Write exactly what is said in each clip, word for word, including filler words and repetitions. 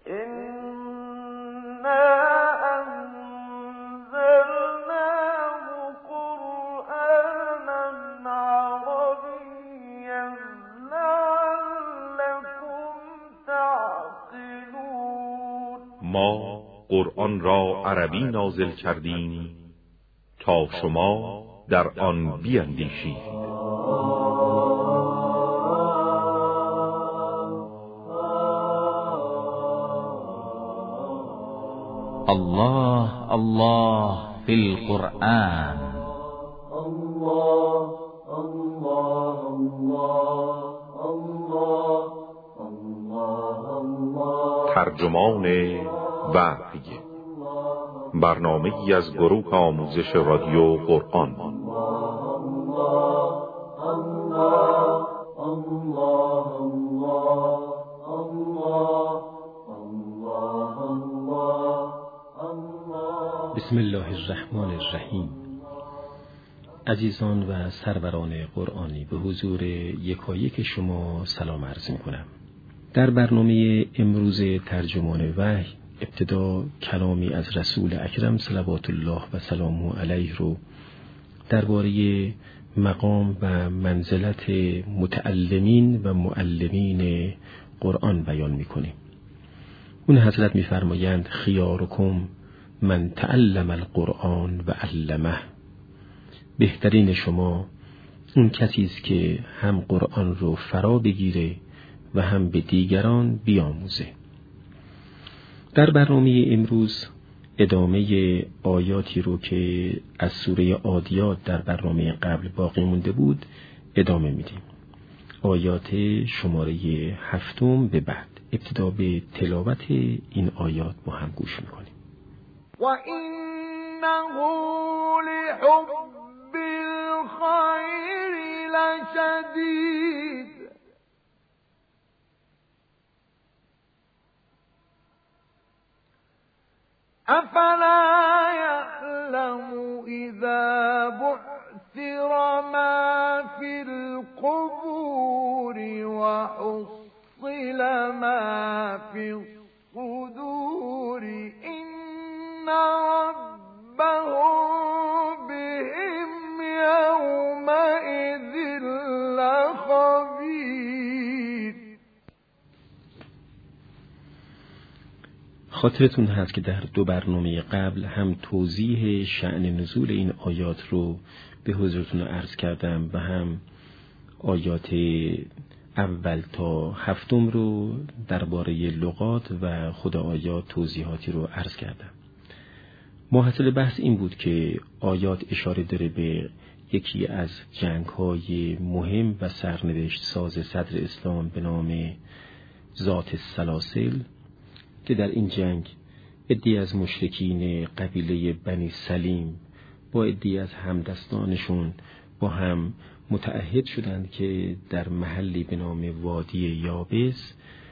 ما قرآن را عربی نازل کردیم تا شما در آن بیندیشید. الله الله فی القرآن. الله الله الله الله الله. ترجمان وحی، برنامه‌ای از گروه آموزش رادیو قرآن. بسم الله الرحمن الرحیم. عزیزان و سروران قرآنی، به حضور یکایک شما سلام عرض می‌کنم. در برنامه امروز ترجمان وحی ابتدا کلامی از رسول اکرم صلوات الله و سلامه علیه رو درباره مقام و منزلت متعلمین و معلمین قرآن بیان می‌کنیم. اون حضرت می‌فرمایند خیارکم من تعلم القرآن و علمه. بهترین شما اون کسی است که هم قرآن رو فرا بگیره و هم به دیگران بیاموزه. در برنامه امروز ادامه آیاتی رو که از سوره عادیات در برنامه قبل باقی مونده بود ادامه میدیم. آیات شماره هفتم به بعد. ابتدا به تلاوت این آیات با هم گوش میکنیم. و اینه لحب الخیر لشدید افلا یعلم اذا بعثر ما فی القبور و حصل ما فی الصدور ان ربهم بهم یومئذ لخبیر. خاطرتون هست که در دو برنامه قبل هم توضیح شأن نزول این آیات رو به حضورتون عرض کردم و هم آیات اول تا هفتم رو درباره لغات و خود آیات توضیحاتی رو عرض کردم. ماحصل بحث این بود که آیات اشاره داره به یکی از جنگ‌های مهم و سرنوشت ساز صدر اسلام به نام ذات السلاسل که در این جنگ عده‌ای از مشرکین قبیله بنی سلیم با عده‌ای از همدستانشون با هم متعهد شدند که در محلی به نام وادی یابس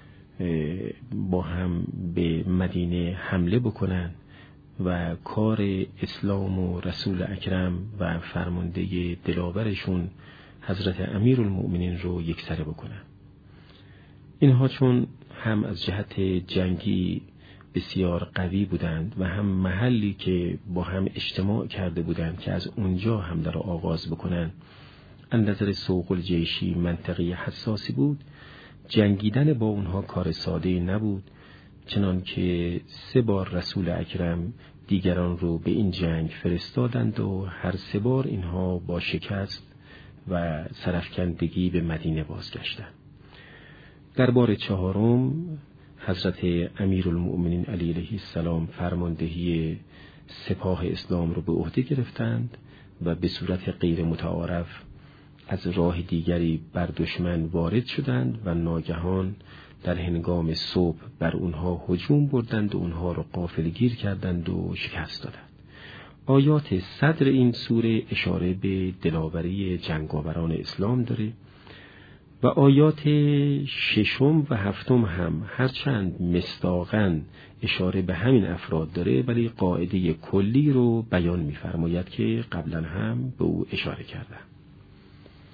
با هم به مدینه حمله بکنن و کار اسلام و رسول اکرم و فرمانده دلاورشون حضرت امیرالمؤمنین رو یکسره بکنن. اینها چون هم از جهت جنگی بسیار قوی بودند و هم محلی که با هم اجتماع کرده بودند که از اونجا هم در آغاز بکنن از نظر سوق الجیشی منطقه حساسی بود، جنگیدن با اونها کار ساده نبود، چنان که سه بار رسول اکرم دیگران رو به این جنگ فرستادند و هر سه بار اینها با شکست و سرفکندگی به مدینه بازگشتند. در بار چهارم حضرت امیرالمؤمنین علیه السلام فرماندهی سپاه اسلام رو به عهده گرفتند و به صورت غیر متعارف از راه دیگری بر دشمن وارد شدند و ناگهان در هنگام صبح بر اونها هجوم بردند و اونها رو غافلگیر کردند و شکست دادند. آیات صدر این سوره اشاره به دلاوری جنگاوران اسلام داره و آیات ششم و هفتم هم هرچند مصداقاً اشاره به همین افراد داره ولی قاعده کلی رو بیان می‌فرماید که قبلا هم به او اشاره کردم.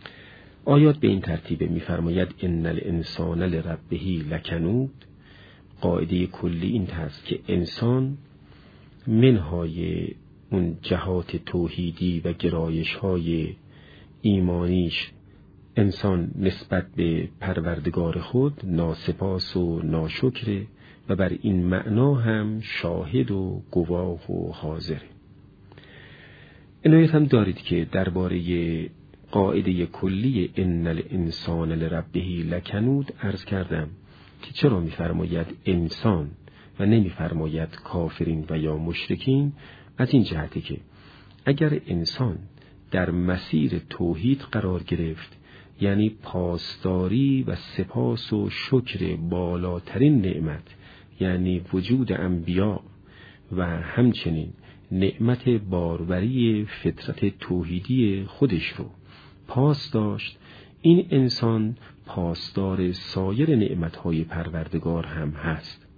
آیات به این ترتیب می‌فرماید ان الانسان لربه لکنود قاعده کلی این هست که انسان منهای اون جهات توحیدی و گرایش های ایمانیش، انسان نسبت به پروردگار خود ناسپاس و ناشکره و بر این معنا هم شاهد و گواه و حاضره. عنایت هم دارید که درباره قاعده کلی ان الانسان لربه لکنود عرض کردم که چرا می‌فرماید انسان و نمی‌فرماید کافرین و یا مشرکین. از این جهته که اگر انسان در مسیر توحید قرار گرفت، یعنی پاسداری و سپاس و شکر بالاترین نعمت، یعنی وجود انبیا و همچنین نعمت باروری فطرت توحیدی خودش رو پاس داشت، این انسان پاسدار سایر نعمتهای پروردگار هم هست.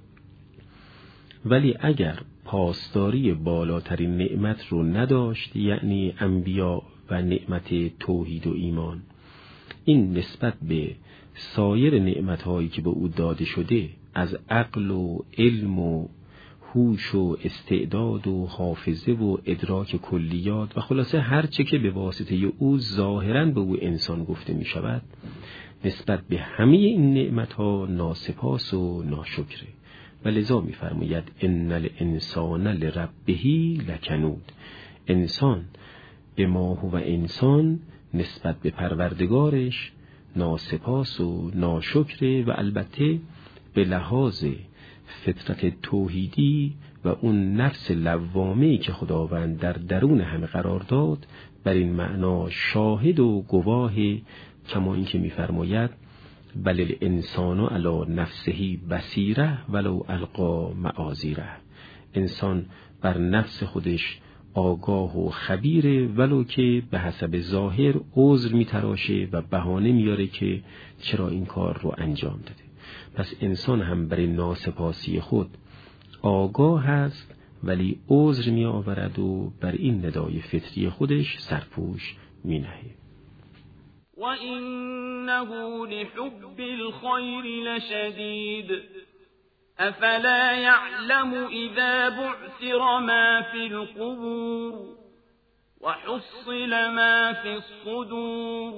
ولی اگر پاسداری بالاترین نعمت رو نداشت، یعنی انبیا و نعمت توحید و ایمان، این نسبت به سایر نعمتهایی که به او داده شده از عقل و علم و هوش و استعداد و حافظه و ادراک کلیات و خلاصه هر چه که به واسطه او ظاهراً به او انسان گفته می شود، نسبت به همه این نعمتها ناسپاس و ناشکره. و لذا می فرماید ان الانسان لربه لکنود، انسان به ما هو انسان نسبت به پروردگارش ناسپاس و ناشکره و البته به لحاظ فطرت توحیدی و اون نفس لوامه‌ای که خداوند در درون همه قرار داد بر این معنا شاهد و گواه، کما اینکه می‌فرماید بل الانسان علی نفسه بصیره ولو القی معاذیره، انسان بر نفس خودش آگاه و خبیره ولو که به حسب ظاهر عذر میتراشه و بهانه میاره که چرا این کار رو انجام داده. پس انسان هم برای ناسپاسی خود آگاه هست ولی عذر می آورد و بر این ندای فطری خودش سرپوش می نهه. و اینه لحب الخیر لشدید افلا يعلم اذا بعثر ما في القبور وحصل ما في الصدور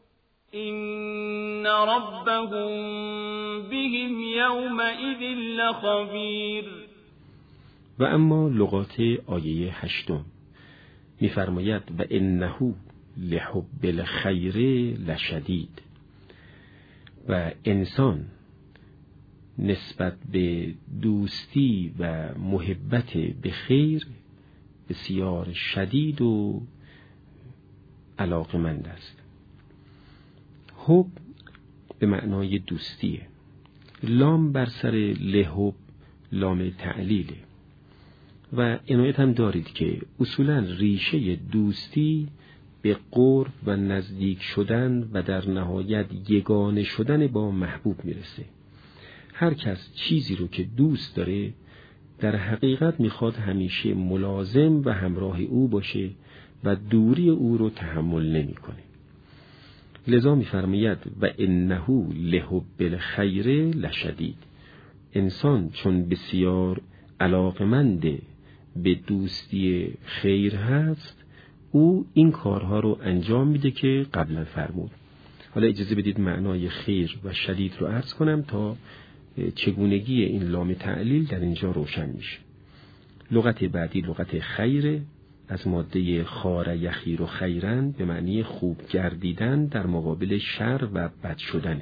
إن ربهم بهم يومئذ لخبیر. و اما لغات آیه هشتم می‌فرماید و انه لحب الخیر لشدید، و انسان نسبت به دوستی و محبت به خیر بسیار شدید و علاقمند است. حب به معنای دوستیه، لام بر سر لحب لام تعلیله. و عنایت هم دارید که اصولاً ریشه دوستی به قرب و نزدیک شدن و در نهایت یگانه شدن با محبوب میرسه. هر کس چیزی رو که دوست داره در حقیقت میخواد همیشه ملازم و همراه او باشه و دوری او رو تحمل نمیکنه. لذا میفرماید و انه لحب الخیر لشدید، انسان چون بسیار علاقمند به دوستی خیر هست، او این کارها رو انجام میده که قبلا فرمود. حالا اجازه بدید معنای خیر و شدید رو عرض کنم تا چگونگی این لام تعلیل در اینجا روشن میشه. لغت بعدی لغت خیر، از ماده خار یخیر و خیرن به معنی خوب گردیدن در مقابل شر و بد شدنه.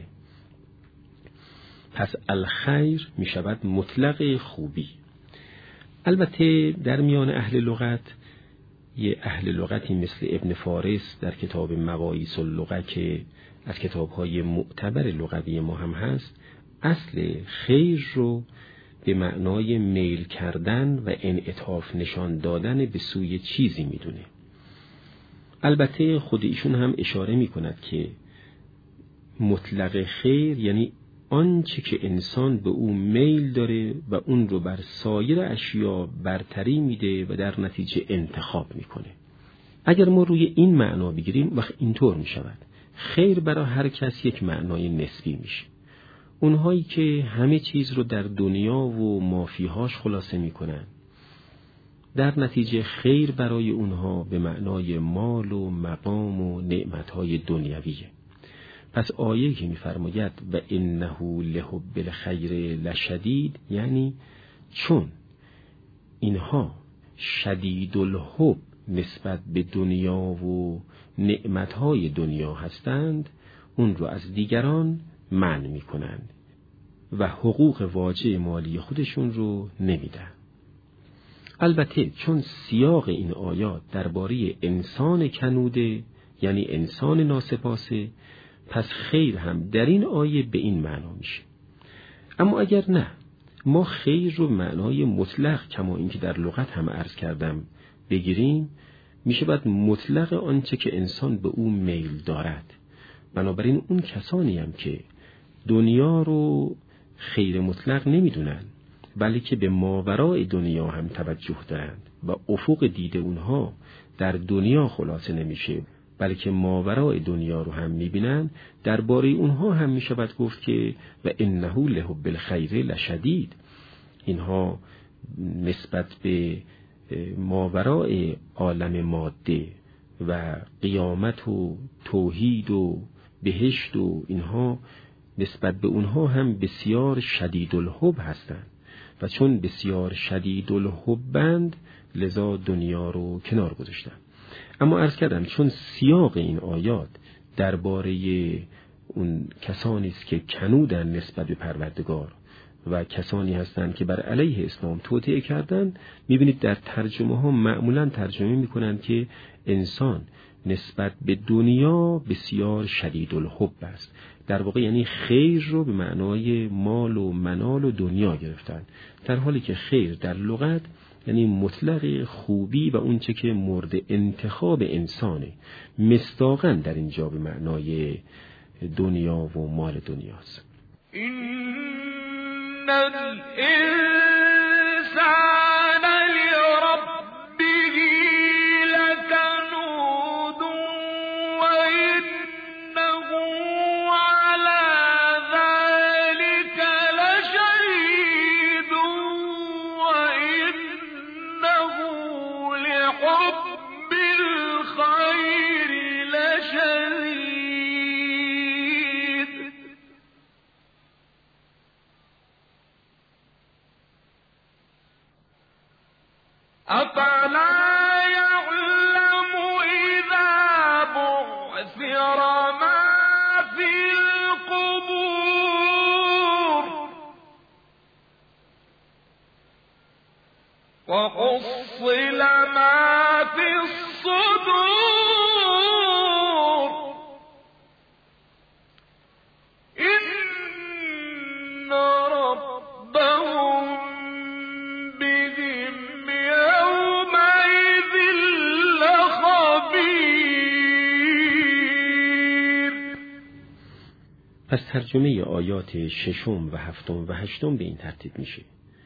پس الخیر می شود مطلق خوبی. البته در میان اهل لغت یه اهل لغتی مثل ابن فارس در کتاب مواعیث اللغه که از کتاب‌های معتبر لغوی ما هم هست، اصل خیر رو به معنای میل کردن و انعطاف نشان دادن به سوی چیزی میدونه. البته خود ایشون هم اشاره میکند که مطلق خیر یعنی آنچه که انسان به او میل داره و اون رو بر سایر اشیا برتری میده و در نتیجه انتخاب میکنه. اگر ما روی این معنا بگیریم وقت اینطور میشود خیر برای هر کس یک معنای نسبی میشه. اونهایی که همه چیز رو در دنیا و مافیهاش خلاصه میکنن، در نتیجه خیر برای اونها به معنای مال و مقام و نعمتهای دنیویه. پس آیه که میفرماید و انه لحب الخیر لشدید، یعنی چون اینها شدید الحب نسبت به دنیا و نعمتهای دنیا هستند، اون رو از دیگران منع میکنند و حقوق واجب مالی خودشون رو نمیدن. البته چون سیاق این آیات درباره انسان کنوده، یعنی انسان ناسپاسه، پس خیر هم در این آیه به این معنا میشه. اما اگر نه، ما خیر رو معنای مطلق کما اینکه در لغت هم عرض کردم بگیریم، میشه باید مطلق آنچه که انسان به او میل دارد. بنابراین اون کسانی هم که دنیا رو خیر مطلق نمیدونن، بلکه به ماورای دنیا هم توجه دارند و افق دید اونها در دنیا خلاصه نمیشه، بلکه ماورای دنیا رو هم میبینن، درباره اونها هم میشه باید گفت که و انه لحب الخیر لشدید. اینها نسبت به ماورای عالم ماده و قیامت و توحید و بهشت و اینها، نسبت به اونها هم بسیار شدید الحب هستند و چون بسیار شدید الحبند لذا دنیا رو کنار گذاشتن. اما عرض کردم چون سیاق این آیات درباره اون کسانی است که کنودن نسبت به پروردگار و کسانی هستند که بر علیه اسلام توطئه کردن، میبینید در ترجمه ها معمولا ترجمه میکنن که انسان نسبت به دنیا بسیار شدید الحب است. در واقع یعنی خیر رو به معنای مال و منال و دنیا گرفتن، در حالی که خیر در لغت یعنی مطلق خوبی و اونچه که مورد انتخاب انسانه. مصداقاً در اینجا به معنای دنیا و مال دنیاست. إن الإنسان لربه لكنود وإنه على ذلك لشهيد وإنه لحب الخير لشديد أفلا يعلم إذا بعثر ما في القبور وحصل ما في الصدور إن ربهم بهم يومئذ لخبير. پس ترجمه آیات ششم و هفتم و هشتم به این ترتیب میشه: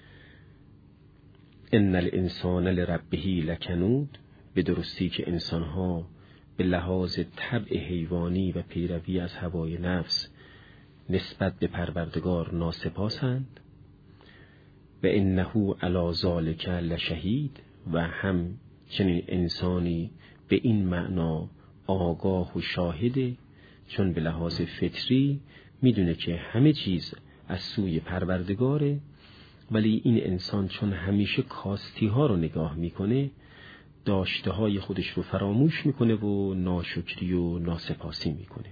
ان الانسان لربه لکنود، به درستی که انسانها به لحاظ طبع حیوانی و پیروی از هوای نفس نسبت به پروردگار ناسپاسند. و انه علی ذلک لشهید، و هم چنین انسانی به این معنا آگاه و شاهده، چون به لحاظ فطری میدونه که همه چیز از سوی پروردگاره، ولی این انسان چون همیشه کاستی ها رو نگاه میکنه، داشته های خودش رو فراموش میکنه و ناشکری و ناسپاسی میکنه.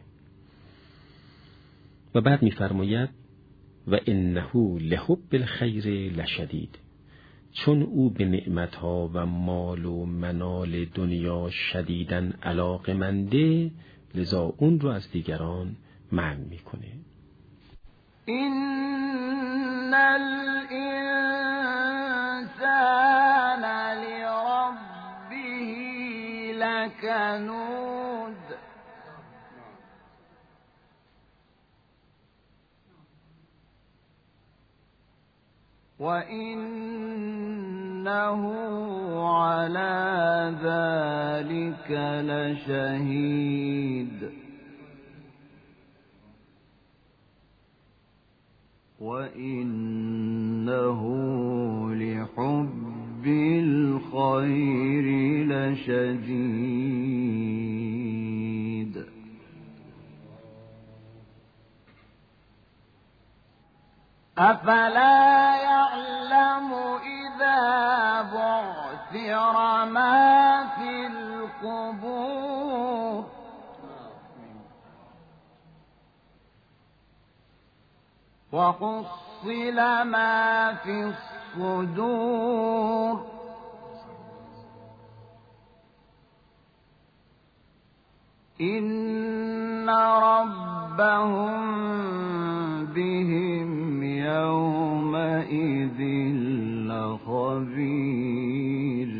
و بعد میفرماید و انه لحب الخیر لشدید، چون او به نعمتها و مال و منال دنیا شدیداً علاقه‌منده، لذا اون رو از دیگران منع میکنه. إن الإنسان لربه لكنود وإنه على ذلك لشهيد. وَإِنَّهُ لِحُبِّ الْخَيْرِ لَشَدِيدٌ أَفَلَا يَعْلَمُ إِذَا بُعْثِرَ مَا فِي الْقُبُورِ وَحُصِّلَ مَا فِي الصُّدُورِ إِنَّ رَبَّهُم بِهِمْ يَوْمَئِذٍ لَخَبِيرٌ.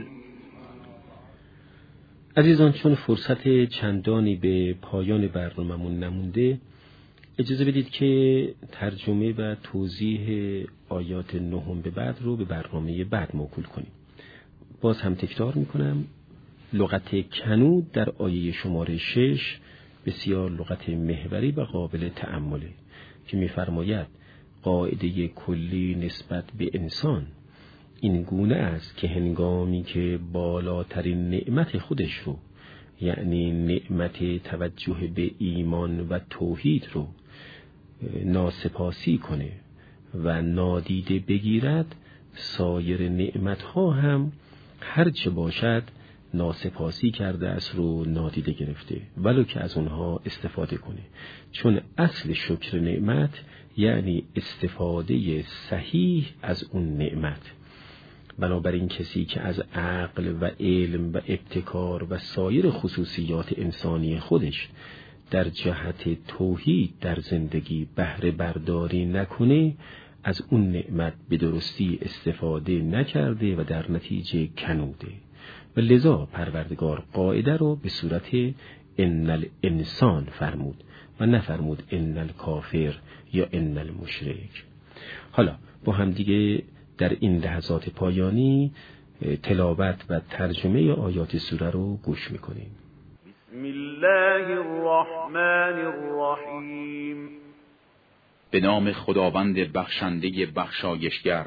عزیزان، چون فرصت چندانی به پایان برنامه‌مون نمونده، اجازه بدید که ترجمه و توضیح آیات نهم به بعد رو به برنامه بعد موکول کنیم. باز هم تکرار میکنم، لغت کنود در آیه شماره شش بسیار لغت محوری و قابل تأمله که میفرماید قاعده کلی نسبت به انسان این گونه است که هنگامی که بالاترین نعمت خودش رو، یعنی نعمت توجه به ایمان و توحید رو ناسپاسی کنه و نادیده بگیرد، سایر نعمتها هم هر چه باشد ناسپاسی کرده است رو نادیده گرفته، ولو که از اونها استفاده کنه. چون اصل شکر نعمت یعنی استفاده صحیح از اون نعمت. بنابراین کسی که از عقل و علم و ابتکار و سایر خصوصیات انسانی خودش در جهت توحید در زندگی بهره برداری نکنه، از اون نعمت به درستی استفاده نکرده و در نتیجه کنوده. و لذا پروردگار قاعده رو به صورت ان الانسان فرمود و نفرمود ان الکافر یا ان المشرک. حالا با هم دیگه در این لحظات پایانی تلاوت و ترجمه آیات سوره رو گوش میکنیم. بسم الله الرحمن الرحیم. به نام خداوند بخشنده بخشایشگر.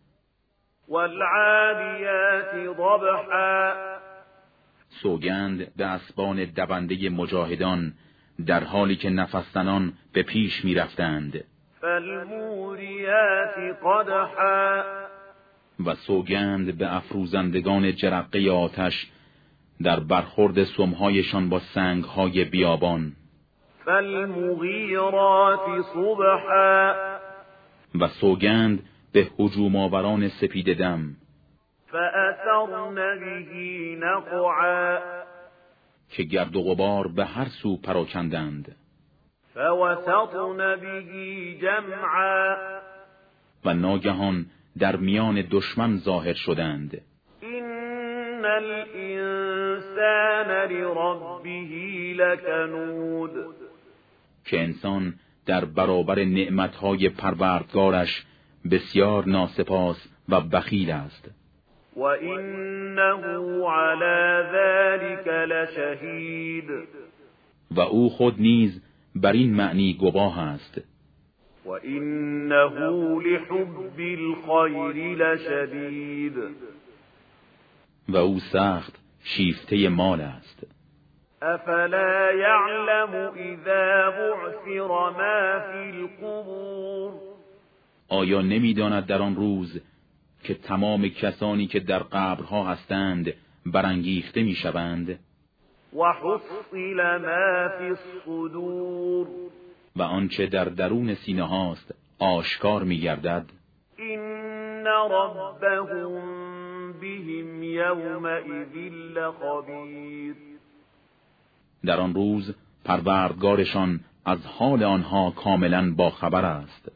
والعادیات ضبحا. سوگند به اسبان دونده مجاهدان در حالی که نفس زنان به پیش می رفتند. فالموریات قدحا. و سوگند به افروزندگان جرقه آتش در برخورد سمهایشان با سنگهای بیابان. فالمغیرات صبحا. و سوگند به هجوم آوران سپید دم. فأثرن به نقعا. که گرد و غبار به هر سو پراکندند. فوسطن به جمعا. و ناگهان در میان دشمن ظاهر شدند. ان الانسان لربه لکنود. که انسان در برابر نعمتهای پروردگارش بسیار ناسپاس و بخیل است. و انه علی ذلک لشهید. و او خود نیز بر این معنی گواه است. و انه لحب الخیر لشدید. و او سخت شیفته مال است. افلا یعلم اذا بعثر ما فی القبور. آیا نمی‌داند در آن روز که تمام کسانی که در قبرها هستند برانگیخته می‌شوند؟ و حصل ما فی الصدور. و آنچه در درون سینه هاست آشکار می‌گردد. این ربهم بهم یومئذ لخبیر. در آن روز پروردگارشان از حال آنها کاملا باخبر است.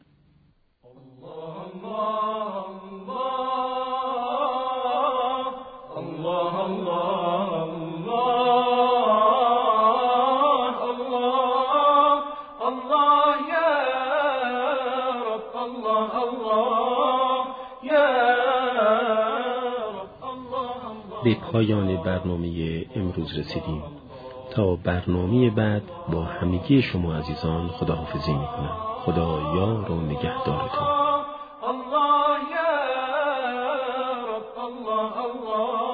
به پایان برنامه امروز رسیدیم. تا برنامه بعد با همگی شما عزیزان خداحافظی میکنم. خدا یار و نگهدار تو. الله یا رب الله الله